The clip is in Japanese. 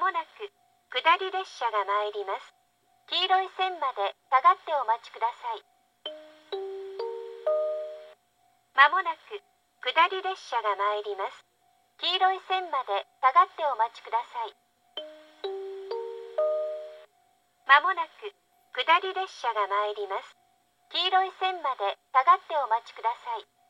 もなく下り列車が参ります。黄色い線まで下がってお待ちください。まもなく下り列車が参ります。黄色い線まで下がってお待ちください。まもなく下り列車が参ります。黄色い線まで下がってお待ちください。